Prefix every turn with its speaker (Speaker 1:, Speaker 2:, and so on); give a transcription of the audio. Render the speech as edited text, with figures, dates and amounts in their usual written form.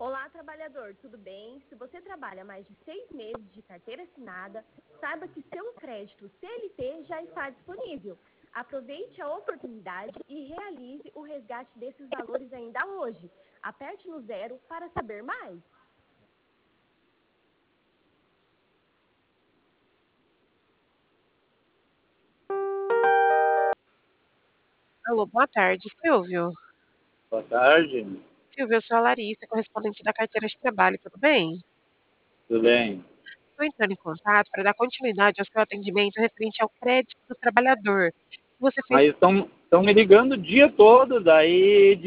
Speaker 1: Olá, trabalhador, tudo bem? Se você trabalha mais de 6 meses de carteira assinada, saiba que seu crédito CLT já está disponível. Aproveite a oportunidade e realize o resgate desses valores ainda hoje. Aperte no 0 para saber mais.
Speaker 2: Alô, boa tarde, Silvio.
Speaker 3: Boa tarde,
Speaker 2: Silvio, eu sou a Larissa, correspondente da carteira de trabalho, tudo bem?
Speaker 3: tudo bem?
Speaker 2: Estou entrando em contato para dar continuidade ao seu atendimento referente ao crédito do trabalhor. Você fez
Speaker 3: Mas estão me ligando o dia todo, daí